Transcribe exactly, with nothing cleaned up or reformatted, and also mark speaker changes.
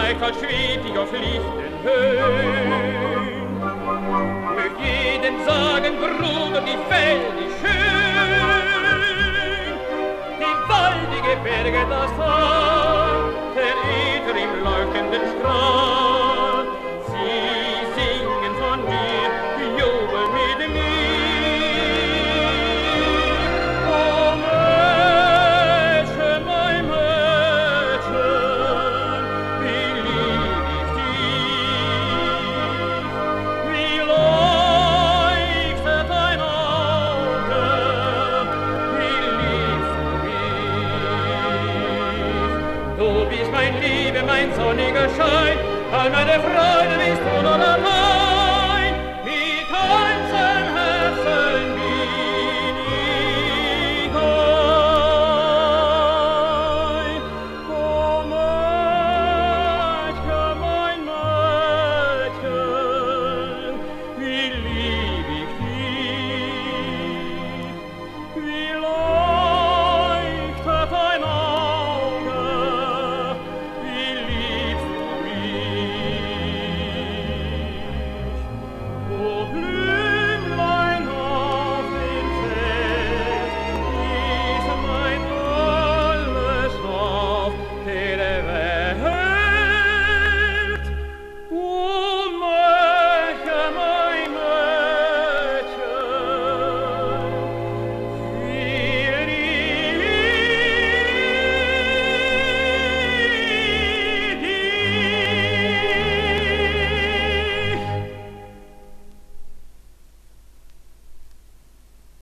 Speaker 1: leicht als schwebig auf lichten Höhen. Möcht jedem sagen, Bruder, die Welt ist schön. Die waldige Berge, das Tal, der Äther im leuchtenden Strahl. Sie singen von mir, jubeln mit mir. Oh Mädchen, mein Mädchen, wie lieb ich dich, wie leuchtet dein Auge, wie liebst du mich. Du bist mein Liebe, mein sonniger Schein, all meine Freude bist du nur allein.